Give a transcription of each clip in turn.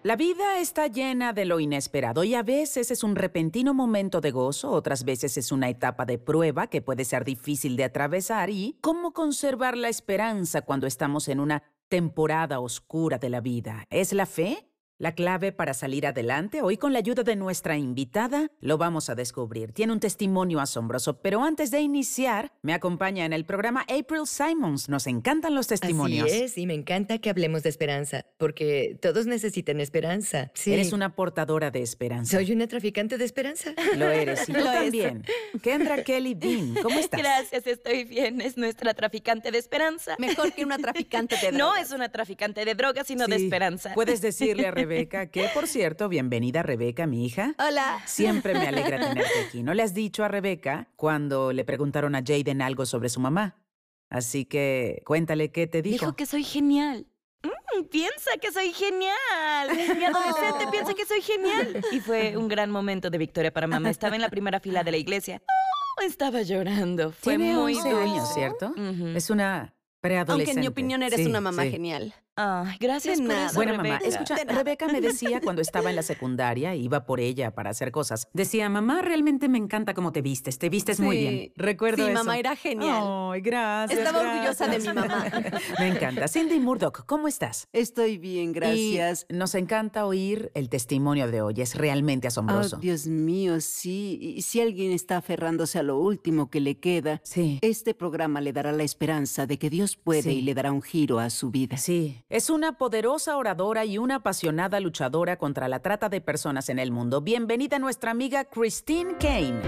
La vida está llena de lo inesperado y a veces es un repentino momento de gozo, otras veces es una etapa de prueba que puede ser difícil de atravesar. ¿Y cómo conservar la esperanza cuando estamos en una temporada oscura de la vida? ¿Es la fe la clave para salir adelante? Hoy, con la ayuda de nuestra invitada, lo vamos a descubrir. Tiene un testimonio asombroso, pero antes de iniciar, me acompaña en el programa April Simons. Nos encantan los testimonios. Así es, y me encanta que hablemos de esperanza, porque todos necesitan esperanza. Sí. Eres una portadora de esperanza. Soy una traficante de esperanza. Lo eres, y tú también. Kendra Kelly Dean, ¿cómo estás? Gracias, estoy bien. Es nuestra traficante de esperanza. Mejor que una traficante de drogas. No es una traficante de drogas, sino de esperanza. Puedes decirle a Rebeca que, por cierto, bienvenida Rebeca, mi hija. Hola. Siempre me alegra tenerte aquí. ¿No le has dicho a Rebeca cuando le preguntaron a Jaden algo sobre su mamá? Así que cuéntale qué te dijo. Dijo que soy genial. Piensa que soy genial. Mi adolescente piensa que soy genial. Y fue un gran momento de victoria para mamá. Estaba en la primera fila de la iglesia. Estaba llorando. Fue Tiene muy 11 años, ¿cierto? Es una preadolescente. Aunque en mi opinión eres una mamá genial. Ay, gracias por eso, Buena Rebeca. mamá. Escucha, Rebeca me decía cuando estaba en la secundaria, iba por ella para hacer cosas. Decía, mamá, realmente me encanta cómo te vistes muy bien. Recuerdo eso. Sí, mamá era genial. Ay, gracias. Estaba orgullosa de mi mamá. Me encanta. Cindy Murdoch, ¿cómo estás? Estoy bien, gracias. Y nos encanta oír el testimonio de hoy. Es realmente asombroso. Oh, Dios mío, sí. Y si alguien está aferrándose a lo último que le queda, Sí. este programa le dará la esperanza de que Dios puede Sí. y le dará un giro a su vida. Sí, es una poderosa oradora y una apasionada luchadora contra la trata de personas en el mundo. Bienvenida nuestra amiga Christine Kane.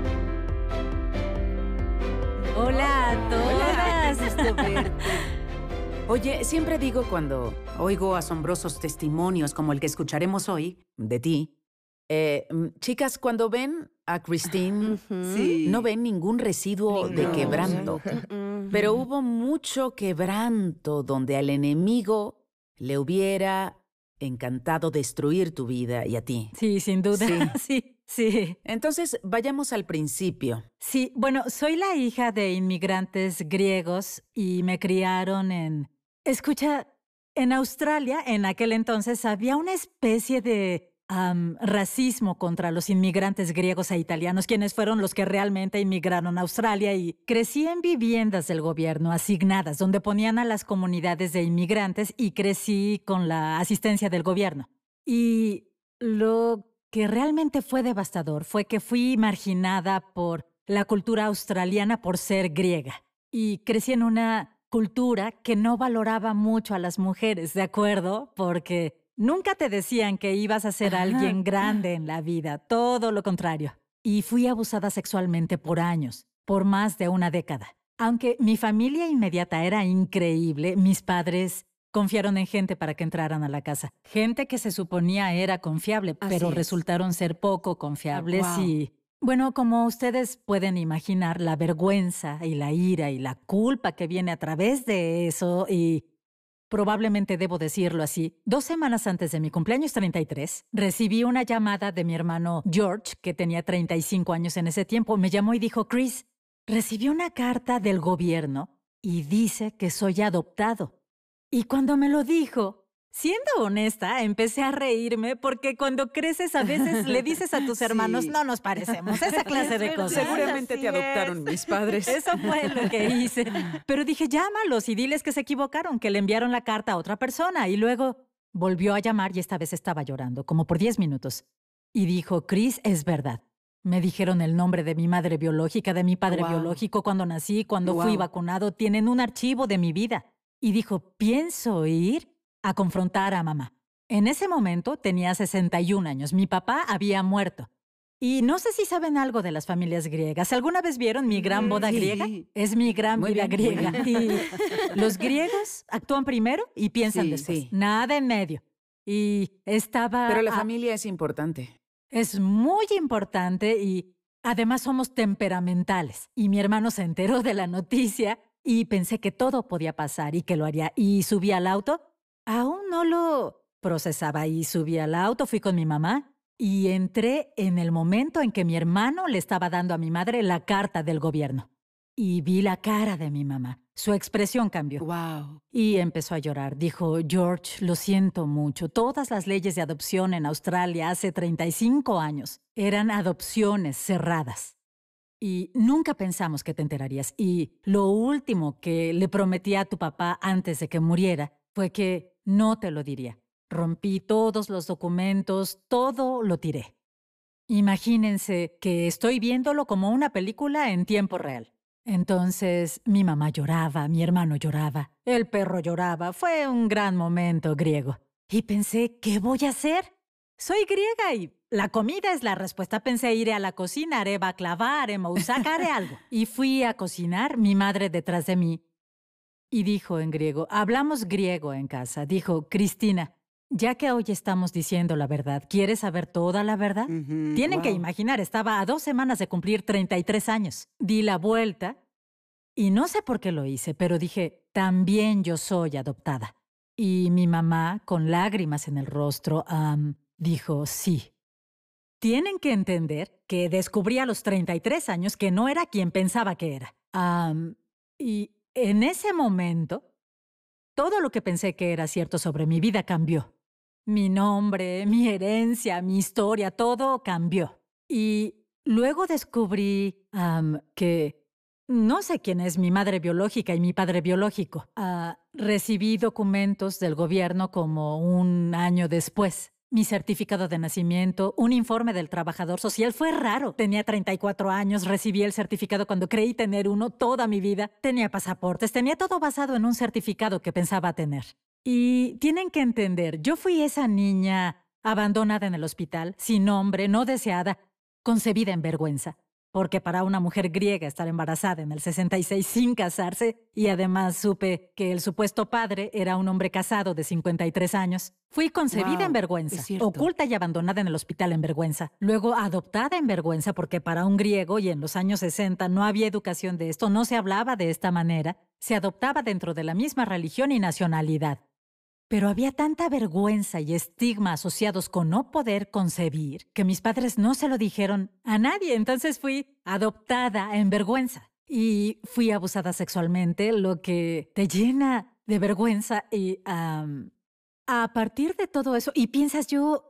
Hola a todas. Qué gusto verte. Oye, siempre digo cuando oigo asombrosos testimonios como el que escucharemos hoy de ti, chicas, cuando ven a Christine, Sí. no ven ningún residuo de quebranto. Pero hubo mucho quebranto donde al enemigo le hubiera encantado destruir tu vida y a ti. Sí, sin duda. Sí. Entonces, vayamos al principio. Sí, bueno, soy la hija de inmigrantes griegos y me criaron en... Escucha, en Australia, en aquel entonces, había una especie de racismo contra los inmigrantes griegos e italianos, quienes fueron los que realmente inmigraron a Australia, y crecí en viviendas del gobierno asignadas, donde ponían a las comunidades de inmigrantes, y crecí con la asistencia del gobierno. Y lo que realmente fue devastador fue que fui marginada por la cultura australiana por ser griega. Y crecí en una cultura que no valoraba mucho a las mujeres, ¿de acuerdo? Porque nunca te decían que ibas a ser alguien grande en la vida, todo lo contrario. Y fui abusada sexualmente por años, por más de una década. Aunque mi familia inmediata era increíble, mis padres confiaron en gente para que entraran a la casa. Gente que se suponía era confiable, pero resultaron ser poco confiables. Y, bueno, como ustedes pueden imaginar, la vergüenza y la ira y la culpa que viene a través de eso, y probablemente debo decirlo así, 2 semanas antes de mi cumpleaños 33, recibí una llamada de mi hermano George, que tenía 35 años en ese tiempo. Me llamó y dijo, Chris, recibí una carta del gobierno y dice que soy adoptado. Y cuando me lo dijo, siendo honesta, empecé a reírme porque cuando creces a veces le dices a tus hermanos, no nos parecemos, esa clase de cosas. Seguramente te adoptaron mis padres. Eso fue lo que hice. Pero dije, llámalos y diles que se equivocaron, que le enviaron la carta a otra persona. Y luego volvió a llamar y esta vez estaba llorando, como por 10 minutos. Y dijo, Chris, es verdad. Me dijeron el nombre de mi madre biológica, de mi padre biológico, cuando nací, cuando fui vacunado. Tienen un archivo de mi vida. Y dijo, pienso ir a confrontar a mamá. En ese momento tenía 61 años. Mi papá había muerto. Y no sé si saben algo de las familias griegas. ¿Alguna vez vieron Mi Gran Boda Griega? Es mi gran vida griega. Y los griegos actúan primero y piensan después. Nada en medio. Y estaba... Pero la familia es importante. Es muy importante y además somos temperamentales. Y mi hermano se enteró de la noticia y pensé que todo podía pasar y que lo haría. Y subí al auto. Aún no lo procesaba y subí al auto, fui con mi mamá y entré en el momento en que mi hermano le estaba dando a mi madre la carta del gobierno. Y vi la cara de mi mamá. Su expresión cambió. Wow. Y empezó a llorar. Dijo, George, lo siento mucho. Todas las leyes de adopción en Australia hace 35 años eran adopciones cerradas. Y nunca pensamos que te enterarías. Y lo último que le prometí a tu papá antes de que muriera fue que no te lo diría. Rompí todos los documentos, todo lo tiré. Imagínense que estoy viéndolo como una película en tiempo real. Entonces, mi mamá lloraba, mi hermano lloraba, el perro lloraba. Fue un gran momento griego. Y pensé, ¿qué voy a hacer? Soy griega y la comida es la respuesta. Pensé, iré a la cocina, haré baklava, haré moussaka, haré algo. Y fui a cocinar, mi madre detrás de mí. Y dijo en griego, hablamos griego en casa. Dijo, Cristina, ya que hoy estamos diciendo la verdad, ¿quieres saber toda la verdad? Tienen que imaginar, estaba a 2 semanas de cumplir 33 años. Di la vuelta y no sé por qué lo hice, pero dije, también yo soy adoptada. Y mi mamá, con lágrimas en el rostro, dijo, sí. Tienen que entender que descubrí a los 33 años que no era quien pensaba que era. Y en ese momento, todo lo que pensé que era cierto sobre mi vida cambió. Mi nombre, mi herencia, mi historia, todo cambió. Y luego descubrí que no sé quién es mi madre biológica y mi padre biológico. Recibí documentos del gobierno como un año después. Mi certificado de nacimiento, un informe del trabajador social. Fue raro. Tenía 34 años, recibí el certificado cuando creí tener uno toda mi vida. Tenía pasaportes, tenía todo basado en un certificado que pensaba tener. Y tienen que entender, yo fui esa niña abandonada en el hospital, sin nombre, no deseada, concebida en vergüenza. Porque para una mujer griega estar embarazada en el 66 sin casarse, y además supe que el supuesto padre era un hombre casado de 53 años, fui concebida en vergüenza, oculta y abandonada en el hospital en vergüenza, luego adoptada en vergüenza porque para un griego y en los años 60 no había educación de esto, no se hablaba de esta manera, se adoptaba dentro de la misma religión y nacionalidad. Pero había tanta vergüenza y estigma asociados con no poder concebir que mis padres no se lo dijeron a nadie. Entonces fui adoptada en vergüenza y fui abusada sexualmente, lo que te llena de vergüenza. Y a partir de todo eso, y piensas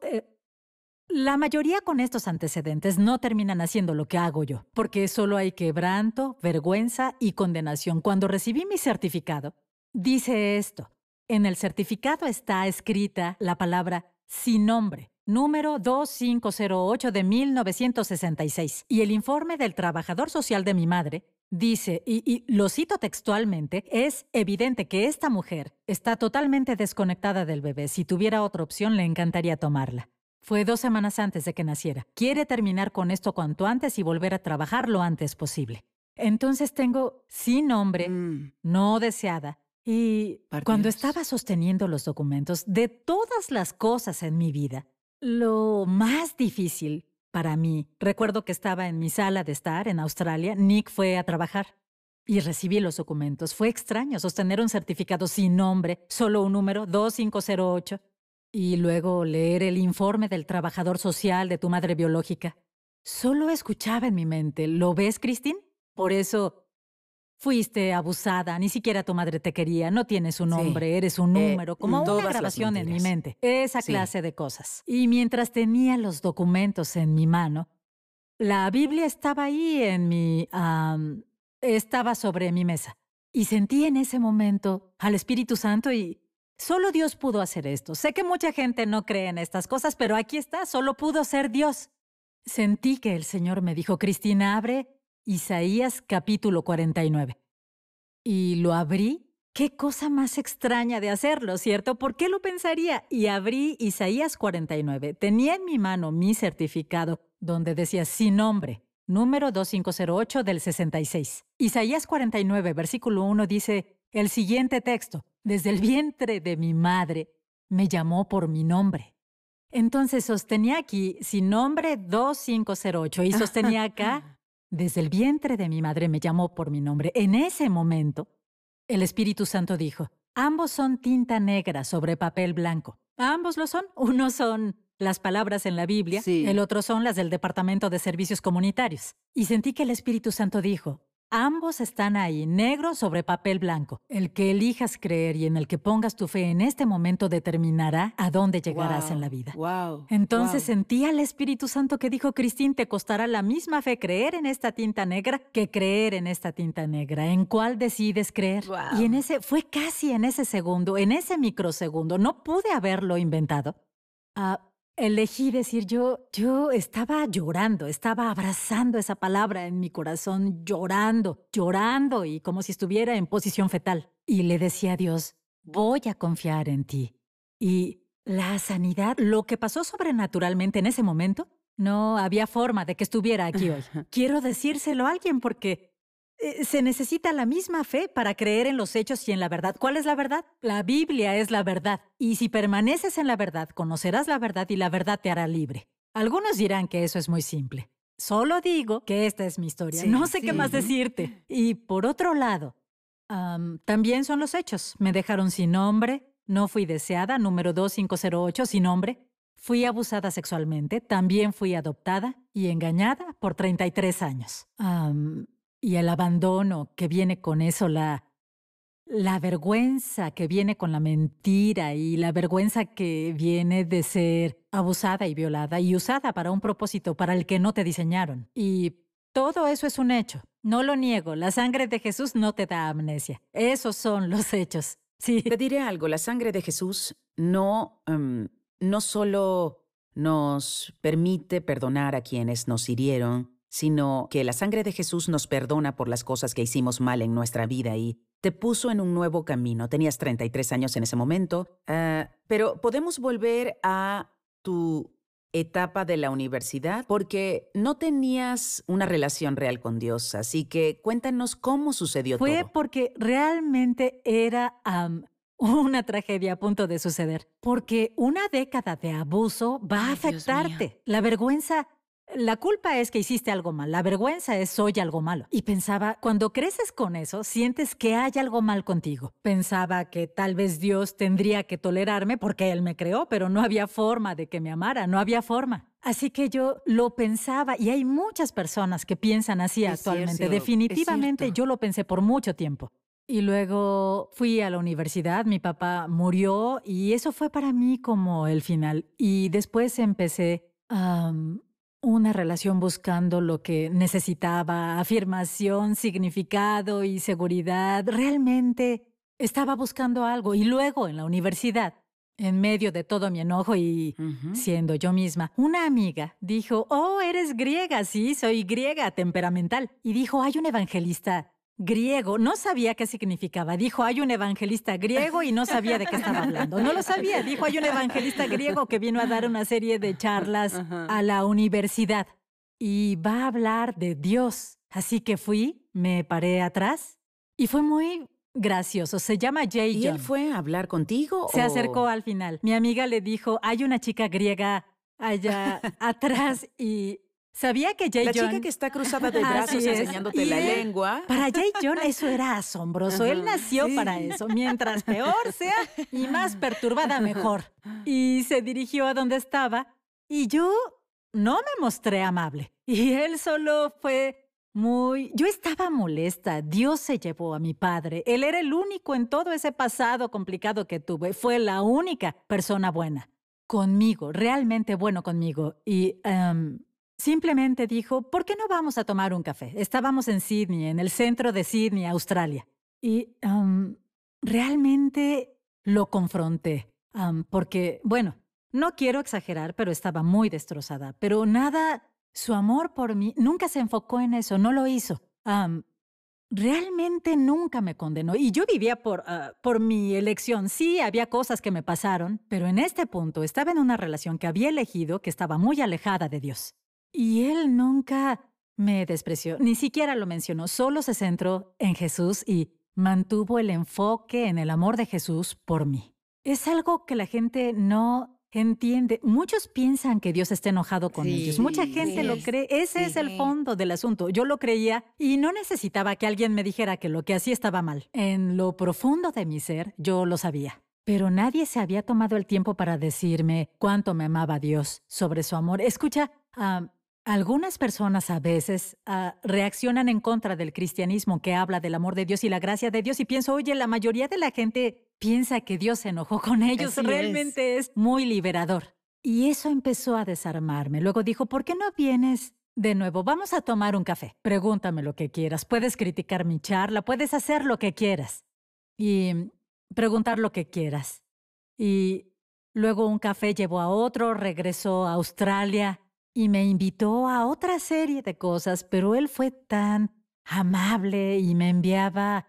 la mayoría con estos antecedentes no terminan haciendo lo que hago yo, porque solo hay quebranto, vergüenza y condenación. Cuando recibí mi certificado, dice esto. En el certificado está escrita la palabra sin nombre, número 2508 de 1966. Y el informe del trabajador social de mi madre dice, y lo cito textualmente, es evidente que esta mujer está totalmente desconectada del bebé. Si tuviera otra opción, le encantaría tomarla. Fue 2 semanas antes de que naciera. Quiere terminar con esto cuanto antes y volver a trabajar lo antes posible. Entonces tengo sin nombre, no deseada. Y cuando estaba sosteniendo los documentos, de todas las cosas en mi vida, lo más difícil para mí, recuerdo que estaba en mi sala de estar en Australia, Nick fue a trabajar y recibí los documentos. Fue extraño sostener un certificado sin nombre, solo un número, 2508, y luego leer el informe del trabajador social de tu madre biológica. Solo escuchaba en mi mente, ¿lo ves, Christine? Por eso fuiste abusada, ni siquiera tu madre te quería, no tienes un nombre, eres un número, como una grabación en mi mente. Esa clase de cosas. Y mientras tenía los documentos en mi mano, la Biblia estaba ahí estaba sobre mi mesa. Y sentí en ese momento al Espíritu Santo y solo Dios pudo hacer esto. Sé que mucha gente no cree en estas cosas, pero aquí está, solo pudo ser Dios. Sentí que el Señor me dijo, Cristina, abre Isaías capítulo 49. Y lo abrí. Qué cosa más extraña de hacerlo, ¿cierto? ¿Por qué lo pensaría? Y abrí Isaías 49. Tenía en mi mano mi certificado donde decía sin nombre, número 2508 del 66. Isaías 49, versículo 1 dice el siguiente texto. Desde el vientre de mi madre me llamó por mi nombre. Entonces sostenía aquí sin nombre 2508 y sostenía acá desde el vientre de mi madre me llamó por mi nombre. En ese momento, el Espíritu Santo dijo, ambos son tinta negra sobre papel blanco. Ambos lo son. Uno son las palabras en la Biblia, el otro son las del Departamento de Servicios Comunitarios. Y sentí que el Espíritu Santo dijo, Ambos están ahí, negro sobre papel blanco. El que elijas creer y en el que pongas tu fe en este momento determinará a dónde llegarás en la vida. Wow. Entonces sentí al Espíritu Santo que dijo, Christine, te costará la misma fe creer en esta tinta negra que creer en esta tinta negra. ¿En cuál decides creer? Wow. Y fue casi en ese segundo, en ese microsegundo. No pude haberlo inventado. Elegí decir, yo estaba llorando, estaba abrazando esa palabra en mi corazón, llorando y como si estuviera en posición fetal. Y le decía a Dios, voy a confiar en ti. Y la sanidad, lo que pasó sobrenaturalmente en ese momento, no había forma de que estuviera aquí hoy. Quiero decírselo a alguien porque se necesita la misma fe para creer en los hechos y en la verdad. ¿Cuál es la verdad? La Biblia es la verdad. Y si permaneces en la verdad, conocerás la verdad y la verdad te hará libre. Algunos dirán que eso es muy simple. Solo digo que esta es mi historia. Sí, no sé sí. qué más decirte. Y por otro lado, también son los hechos. Me dejaron sin nombre, no fui deseada, número 2508, sin nombre. Fui abusada sexualmente, también fui adoptada y engañada por 33 años. Y el abandono que viene con eso, la vergüenza que viene con la mentira y la vergüenza que viene de ser abusada y violada y usada para un propósito para el que no te diseñaron. Y todo eso es un hecho. No lo niego. La sangre de Jesús no te da amnesia. Esos son los hechos. Sí. Te diré algo, la sangre de Jesús no solo nos permite perdonar a quienes nos hirieron, sino que la sangre de Jesús nos perdona por las cosas que hicimos mal en nuestra vida y te puso en un nuevo camino. Tenías 33 años en ese momento, pero podemos volver a tu etapa de la universidad porque no tenías una relación real con Dios, así que cuéntanos cómo sucedió todo. Fue porque realmente era una tragedia a punto de suceder. Porque una década de abuso va a Ay, Dios afectarte. mío. La vergüenza... La culpa es que hiciste algo mal, la vergüenza es soy algo malo. Y pensaba, cuando creces con eso, sientes que hay algo mal contigo. Pensaba que tal vez Dios tendría que tolerarme porque Él me creó, pero no había forma de que me amara, no había forma. Así que yo lo pensaba y hay muchas personas que piensan así actualmente. cierto, Definitivamente es cierto. yo lo pensé por mucho tiempo. Y luego fui a la universidad, mi papá murió y eso fue para mí como el final. Y después empecé una relación buscando lo que necesitaba, afirmación, significado y seguridad. Realmente estaba buscando algo. Y luego en la universidad, en medio de todo mi enojo y siendo yo misma, una amiga dijo, oh, eres griega. Sí, soy griega, temperamental. Y dijo, hay un evangelista griego. No sabía qué significaba. Dijo, hay un evangelista griego y no sabía de qué estaba hablando. No lo sabía. Dijo, hay un evangelista griego que vino a dar una serie de charlas a la universidad y va a hablar de Dios. Así que fui, me paré atrás y fue muy gracioso. Se llama Jay ¿Y él John. fue a hablar contigo? Se o- acercó al final. Mi amiga le dijo, hay una chica griega allá atrás y sabía que Jay La John... chica que está cruzada de brazos Así es. enseñándote Y la él- lengua. Para Jay John eso era asombroso. Él nació para eso. Mientras peor sea y más perturbada, mejor. Y se dirigió a donde estaba y yo no me mostré amable. Y él solo fue Yo estaba molesta. Dios se llevó a mi padre. Él era el único en todo ese pasado complicado que tuve. Fue la única persona buena. Conmigo, realmente bueno conmigo. Y simplemente dijo, ¿por qué no vamos a tomar un café? Estábamos en Sydney, en el centro de Sydney, Australia. Y realmente lo confronté. Porque, bueno, no quiero exagerar, pero estaba muy destrozada. Pero nada, su amor por mí nunca se enfocó en eso, no lo hizo. Realmente nunca me condenó. Y yo vivía por mi elección. Sí, había cosas que me pasaron, pero en este punto estaba en una relación que había elegido que estaba muy alejada de Dios. Y él nunca me despreció, ni siquiera lo mencionó. Solo se centró en Jesús y mantuvo el enfoque en el amor de Jesús por mí. Es algo que la gente no entiende. Muchos piensan que Dios está enojado con Sí, ellos. Mucha gente sí, lo cree. Ese es el fondo del asunto. Yo lo creía y no necesitaba que alguien me dijera que lo que hacía estaba mal. En lo profundo de mi ser, yo lo sabía. Pero nadie se había tomado el tiempo para decirme cuánto me amaba Dios sobre su amor. Escucha, algunas personas a veces reaccionan en contra del cristianismo que habla del amor de Dios y la gracia de Dios y pienso, oye, la mayoría de la gente piensa que Dios se enojó con ellos. Así Realmente es muy liberador. Y eso empezó a desarmarme. Luego dijo, ¿por qué no vienes de nuevo? Vamos a tomar un café. Pregúntame lo que quieras. Puedes criticar mi charla, puedes hacer lo que quieras. Y preguntar lo que quieras. Y luego un café llevó a otro, regresó a Australia y me invitó a otra serie de cosas, pero él fue tan amable y me enviaba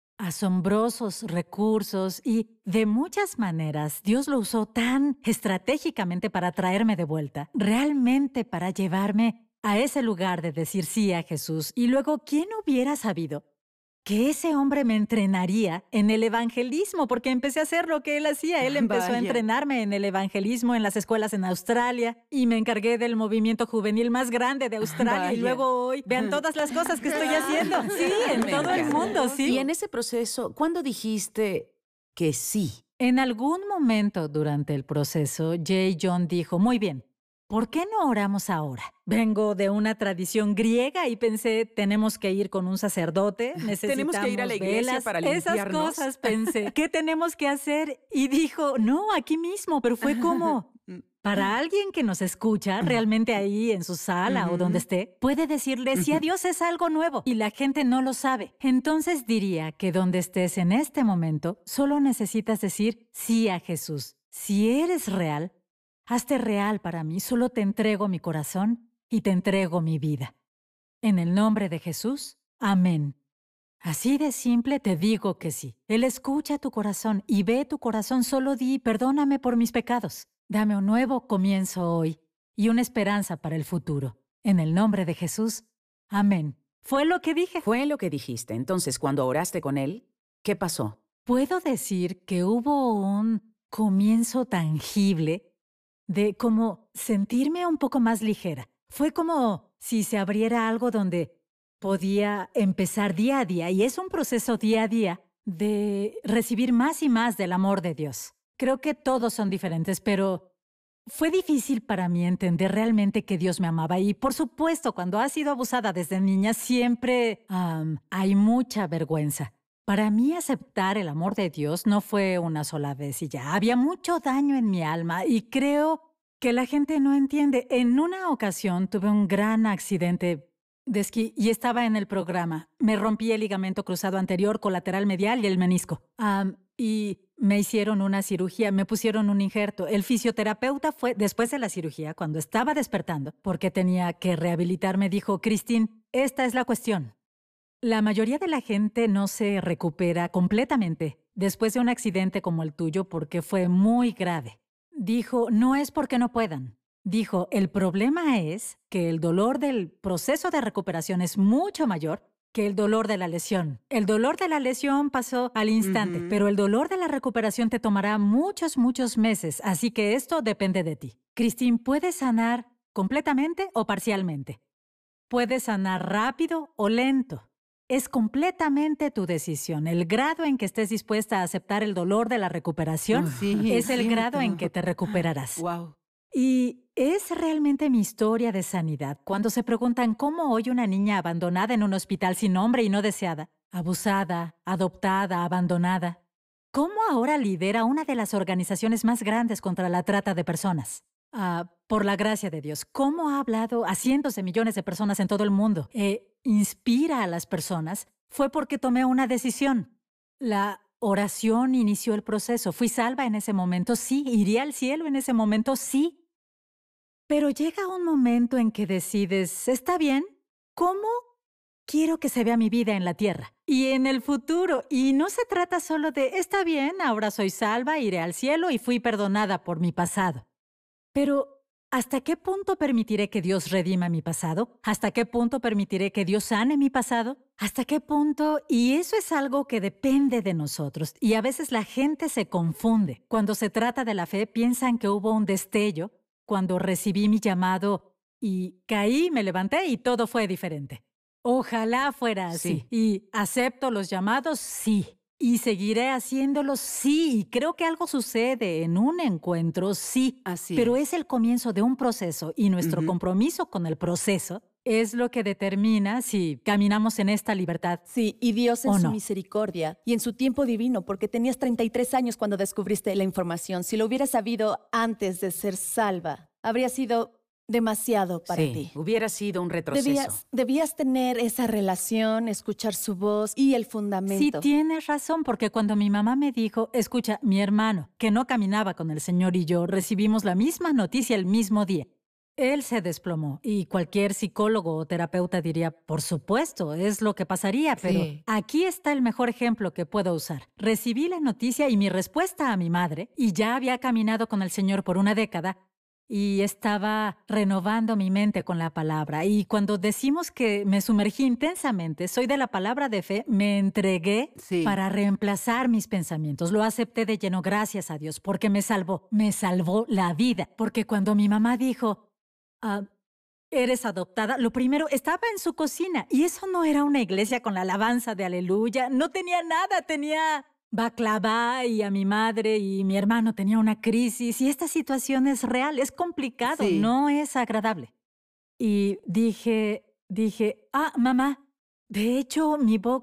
asombrosos recursos y de muchas maneras Dios lo usó tan estratégicamente para traerme de vuelta, realmente para llevarme a ese lugar de decir sí a Jesús. Y luego, ¿quién hubiera sabido que ese hombre me entrenaría en el evangelismo? Porque empecé a hacer lo que él hacía. Él empezó a entrenarme en el evangelismo en las escuelas en Australia y me encargué del movimiento juvenil más grande de Australia. Y luego hoy, vean todas las cosas que estoy haciendo. Sí, en todo el mundo, sí. Y en ese proceso, ¿cuándo dijiste que sí? En algún momento durante el proceso, J. John dijo, muy bien, ¿por qué no oramos ahora? Vengo de una tradición griega y pensé, tenemos que ir con un sacerdote, necesitamos Tenemos que ir a la iglesia velas, para esas limpiarnos. cosas pensé. ¿Qué tenemos que hacer? Y dijo, no, aquí mismo, pero fue como, para alguien que nos escucha, realmente ahí en su sala o donde esté, puede decirle, sí a Dios es algo nuevo y la gente no lo sabe. Entonces diría que donde estés en este momento, solo necesitas decir sí a Jesús. Si eres real, hazte real para mí, solo te entrego mi corazón y te entrego mi vida. En el nombre de Jesús, amén. Así de simple te digo que sí. Él escucha tu corazón y ve tu corazón, solo di, perdóname por mis pecados. Dame un nuevo comienzo hoy y una esperanza para el futuro. En el nombre de Jesús, amén. Fue lo que dije. Fue lo que dijiste. Entonces, cuando oraste con él, ¿qué pasó? Puedo decir que hubo un comienzo tangible de como sentirme un poco más ligera. Fue como si se abriera algo donde podía empezar día a día, y es un proceso día a día de recibir más y más del amor de Dios. Creo que todos son diferentes, pero fue difícil para mí entender realmente que Dios me amaba. Y por supuesto, cuando has sido abusada desde niña, siempre hay mucha vergüenza. Para mí aceptar el amor de Dios no fue una sola vez y ya. Había mucho daño en mi alma y creo que la gente no entiende. En una ocasión tuve un gran accidente de esquí y estaba en el programa. Me rompí el ligamento cruzado anterior, colateral medial y el menisco. Y me hicieron una cirugía, me pusieron un injerto. El fisioterapeuta fue, después de la cirugía, cuando estaba despertando, porque tenía que rehabilitarme, dijo, Christine, esta es la cuestión. La mayoría de la gente no se recupera completamente después de un accidente como el tuyo porque fue muy grave. Dijo, no es porque no puedan. Dijo, el problema es que el dolor del proceso de recuperación es mucho mayor que el dolor de la lesión. El dolor de la lesión pasó al instante, pero el dolor de la recuperación te tomará muchos, muchos meses, así que esto depende de ti. Christine, puedes sanar completamente o parcialmente. Puedes sanar rápido o lento. Es completamente tu decisión. El grado en que estés dispuesta a aceptar el dolor de la recuperación es el grado en que te recuperarás. Wow. Y es realmente mi historia de sanidad. Cuando se preguntan cómo hoy una niña abandonada en un hospital sin nombre y no deseada, abusada, adoptada, abandonada, ¿cómo ahora lidera una de las organizaciones más grandes contra la trata de personas? Por la gracia de Dios, ¿cómo ha hablado a cientos de millones de personas en todo el mundo? Inspira a las personas, fue porque tomé una decisión. La oración inició el proceso. ¿Fui salva en ese momento? Sí. ¿Iría al cielo en ese momento? Sí. Pero llega un momento en que decides, ¿está bien? ¿Cómo quiero que se vea mi vida en la tierra y en el futuro? Y no se trata solo de, está bien, ahora soy salva, iré al cielo y fui perdonada por mi pasado. Pero ¿hasta qué punto permitiré que Dios redima mi pasado? ¿Hasta qué punto permitiré que Dios sane mi pasado? ¿Hasta qué punto? Y eso es algo que depende de nosotros. Y a veces la gente se confunde. Cuando se trata de la fe, piensan que hubo un destello cuando recibí mi llamado y caí, me levanté y todo fue diferente. Ojalá fuera así. Sí. ¿Y acepto los llamados? Sí. y seguiré haciéndolo, sí. Y creo que algo sucede en un encuentro, sí. Pero es el comienzo de un proceso y nuestro compromiso con el proceso es lo que determina si caminamos en esta libertad. Sí, y Dios en su no. misericordia y en su tiempo divino, porque tenías 33 años cuando descubriste la información. Si lo hubieras sabido antes de ser salva, habría sido demasiado para ti. Hubiera sido un retroceso. Debías tener esa relación, escuchar su voz y el fundamento. Sí, tienes razón, porque cuando mi mamá me dijo, escucha, mi hermano, que no caminaba con el Señor y yo, recibimos la misma noticia el mismo día. Él se desplomó y cualquier psicólogo o terapeuta diría, por supuesto, es lo que pasaría, pero aquí está el mejor ejemplo que puedo usar. Recibí la noticia y mi respuesta a mi madre, y ya había caminado con el Señor por una década, y estaba renovando mi mente con la palabra. Y cuando decimos que me sumergí intensamente, soy de la palabra de fe, me entregué para reemplazar mis pensamientos. Lo acepté de lleno, gracias a Dios, porque me salvó la vida. Porque cuando mi mamá dijo, eres adoptada, lo primero, estaba en su cocina, y eso no era una iglesia con la alabanza de aleluya, no tenía nada, tenía baklava y a mi madre y mi hermano tenía una crisis, y esta situación es real, es complicado, no es agradable. Y dije, mamá, de hecho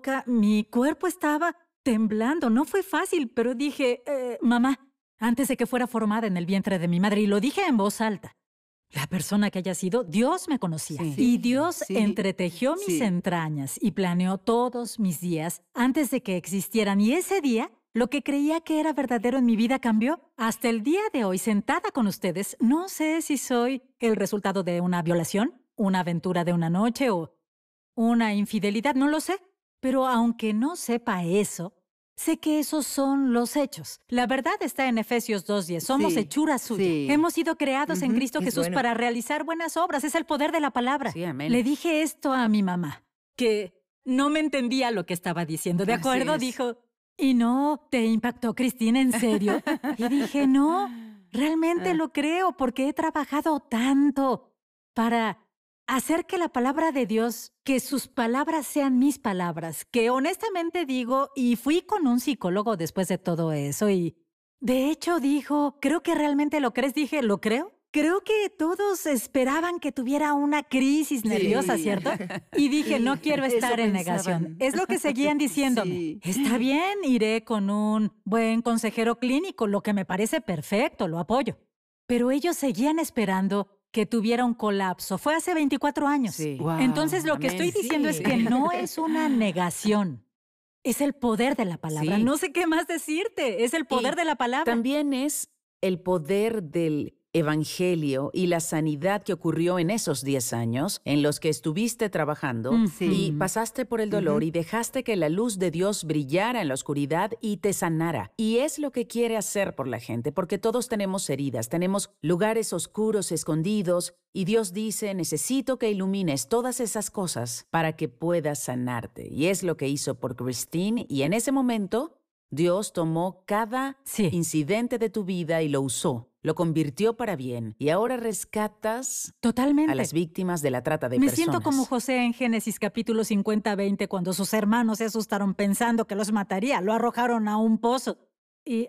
mi cuerpo estaba temblando, no fue fácil, pero dije, mamá, antes de que fuera formada en el vientre de mi madre, y lo dije en voz alta, la persona que haya sido, Dios me conocía. Y Dios entretejió mis entrañas y planeó todos mis días antes de que existieran. Y ese día, lo que creía que era verdadero en mi vida cambió. Hasta el día de hoy, sentada con ustedes, no sé si soy el resultado de una violación, una aventura de una noche o una infidelidad, no lo sé. Pero aunque no sepa eso, sé que esos son los hechos. La verdad está en Efesios 2:10. Somos hechura suya. Hemos sido creados en Cristo Jesús para realizar buenas obras. Es el poder de la palabra. Sí, amén. Le dije esto a mi mamá, que no me entendía lo que estaba diciendo. ¿De acuerdo? Dijo, ¿y no te impactó, Cristina, en serio? Y dije, no, realmente lo creo porque he trabajado tanto para hacer que la palabra de Dios, que sus palabras sean mis palabras, que honestamente digo, y fui con un psicólogo después de todo eso, y de hecho dijo, creo que realmente lo crees. Dije, ¿lo creo? Creo que todos esperaban que tuviera una crisis nerviosa, ¿cierto? Y dije, no quiero estar en negación. Es lo que seguían diciéndome. Está bien, iré con un buen consejero clínico, lo que me parece perfecto, lo apoyo. Pero ellos seguían esperando que tuviera un colapso. Fue hace 24 años. Wow, entonces, lo que estoy diciendo es que no es una negación. Es el poder de la palabra. No sé qué más decirte. Es el poder de la palabra. También es el poder del evangelio y la sanidad que ocurrió en esos 10 años en los que estuviste trabajando y pasaste por el dolor y dejaste que la luz de Dios brillara en la oscuridad y te sanara. Y es lo que quiere hacer por la gente, porque todos tenemos heridas, tenemos lugares oscuros, escondidos, y Dios dice, necesito que ilumines todas esas cosas para que puedas sanarte. Y es lo que hizo por Christine, y en ese momento Dios tomó cada incidente de tu vida y lo usó. Lo convirtió para bien y ahora rescatas totalmente a las víctimas de la trata de personas. Me siento como José en Génesis capítulo 50-20 cuando sus hermanos se asustaron pensando que los mataría. Lo arrojaron a un pozo. Y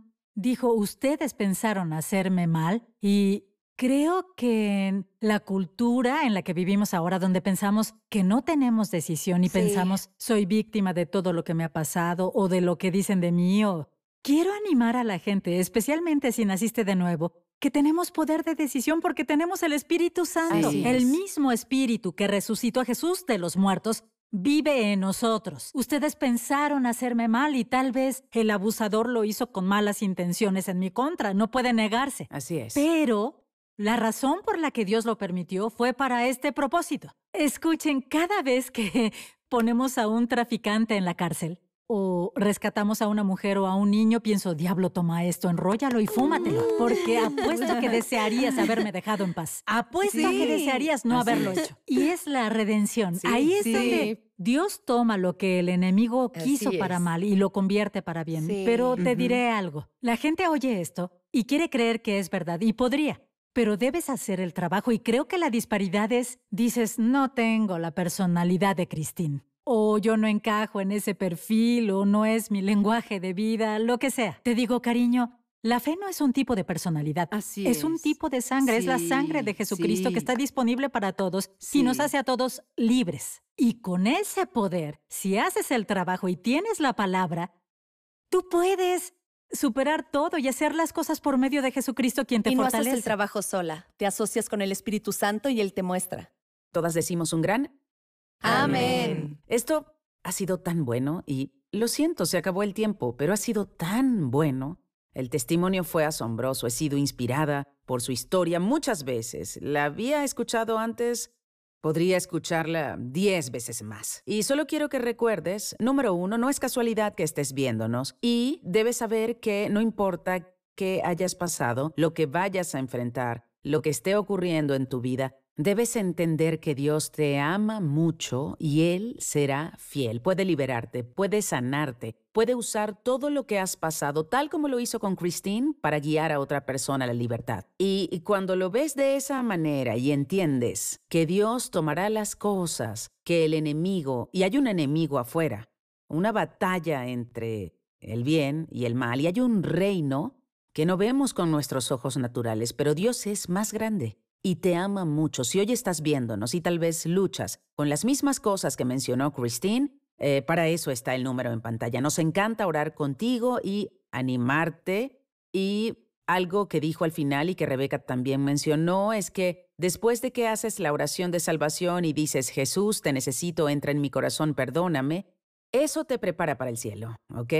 dijo, ustedes pensaron hacerme mal. Y creo que en la cultura en la que vivimos ahora, donde pensamos que no tenemos decisión y pensamos, soy víctima de todo lo que me ha pasado o de lo que dicen de mí o... Quiero animar a la gente, especialmente si naciste de nuevo, que tenemos poder de decisión porque tenemos el Espíritu Santo. El mismo Espíritu que resucitó a Jesús de los muertos vive en nosotros. Ustedes pensaron hacerme mal y tal vez el abusador lo hizo con malas intenciones en mi contra. No puede negarse. Así es. Pero la razón por la que Dios lo permitió fue para este propósito. Escuchen, cada vez que ponemos a un traficante en la cárcel, o rescatamos a una mujer o a un niño, pienso, diablo, toma esto, enróllalo y fúmatelo. Porque apuesto que desearías haberme dejado en paz. Apuesto que desearías no haberlo hecho. Y es la redención. Ahí es donde Dios toma lo que el enemigo quiso para mal y lo convierte para bien. Pero te diré algo. La gente oye esto y quiere creer que es verdad. Y podría. Pero debes hacer el trabajo. Y creo que la disparidad es, dices, no tengo la personalidad de Christine. O o yo no encajo en ese perfil, o no es mi lenguaje de vida, lo que sea. Te digo, cariño, la fe no es un tipo de personalidad. Así es un es. tipo de sangre, es la Sí, sangre de Jesucristo sí. que está disponible para todos y nos Sí. hace a todos libres. Y con ese poder, si haces el trabajo y tienes la palabra, tú puedes superar todo y hacer las cosas por medio de Jesucristo, quien te Y no fortalece. haces el trabajo sola. Te asocias con el Espíritu Santo y Él te muestra. Todas decimos un gran Amén. Esto ha sido tan bueno y lo siento, se acabó el tiempo, pero ha sido tan bueno. El testimonio fue asombroso. He sido inspirada por su historia muchas veces. La había escuchado antes, podría escucharla 10 veces más. Y solo quiero que recuerdes, número 1, no es casualidad que estés viéndonos y debes saber que no importa qué hayas pasado, lo que vayas a enfrentar, lo que esté ocurriendo en tu vida, debes entender que Dios te ama mucho y Él será fiel. Puede liberarte, puede sanarte, puede usar todo lo que has pasado, tal como lo hizo con Christine, para guiar a otra persona a la libertad. Y cuando lo ves de esa manera y entiendes que Dios tomará las cosas, que el enemigo, y hay un enemigo afuera, una batalla entre el bien y el mal, y hay un reino que no vemos con nuestros ojos naturales, pero Dios es más grande. Y te ama mucho. Si hoy estás viéndonos y tal vez luchas con las mismas cosas que mencionó Christine, para eso está el número en pantalla. Nos encanta orar contigo y animarte. Y algo que dijo al final y que Rebeca también mencionó es que después de que haces la oración de salvación y dices, Jesús, te necesito, entra en mi corazón, perdóname, eso te prepara para el cielo, ¿ok?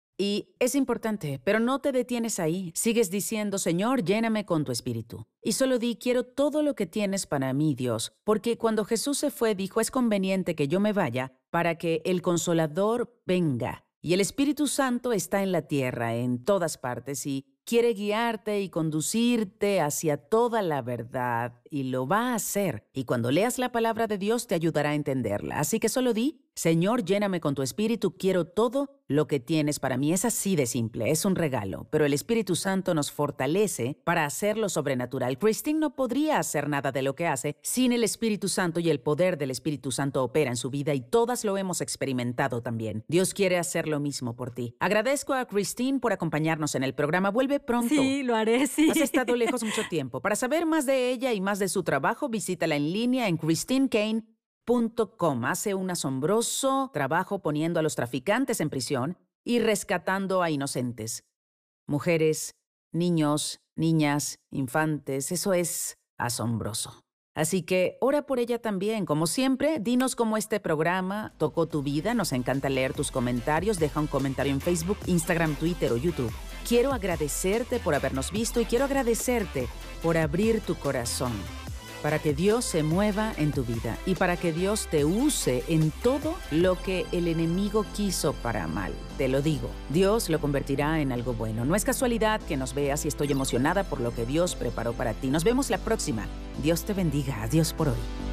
Y es importante, pero no te detienes ahí. Sigues diciendo, Señor, lléname con tu espíritu. Y solo di, quiero todo lo que tienes para mí, Dios. Porque cuando Jesús se fue, dijo, es conveniente que yo me vaya para que el Consolador venga. Y el Espíritu Santo está en la tierra, en todas partes, y quiere guiarte y conducirte hacia toda la verdad. Y lo va a hacer. Y cuando leas la palabra de Dios, te ayudará a entenderla. Así que solo di, Señor, lléname con tu espíritu, quiero todo lo que tienes para mí. Es así de simple, es un regalo, pero el Espíritu Santo nos fortalece para hacer lo sobrenatural. Christine no podría hacer nada de lo que hace sin el Espíritu Santo y el poder del Espíritu Santo opera en su vida y todas lo hemos experimentado también. Dios quiere hacer lo mismo por ti. Agradezco a Christine por acompañarnos en el programa. Vuelve pronto. Sí, lo haré, sí. Has estado lejos mucho tiempo. Para saber más de ella y más de su trabajo, visítala en línea en christinekane.com. Hace un asombroso trabajo poniendo a los traficantes en prisión y rescatando a inocentes. Mujeres, niños, niñas, infantes, eso es asombroso. Así que ora por ella también. Como siempre, dinos cómo este programa tocó tu vida. Nos encanta leer tus comentarios. Deja un comentario en Facebook, Instagram, Twitter o YouTube. Quiero agradecerte por habernos visto y quiero agradecerte por abrir tu corazón para que Dios se mueva en tu vida y para que Dios te use en todo lo que el enemigo quiso para mal. Te lo digo, Dios lo convertirá en algo bueno. No es casualidad que nos veas y estoy emocionada por lo que Dios preparó para ti. Nos vemos la próxima. Dios te bendiga. Adiós por hoy.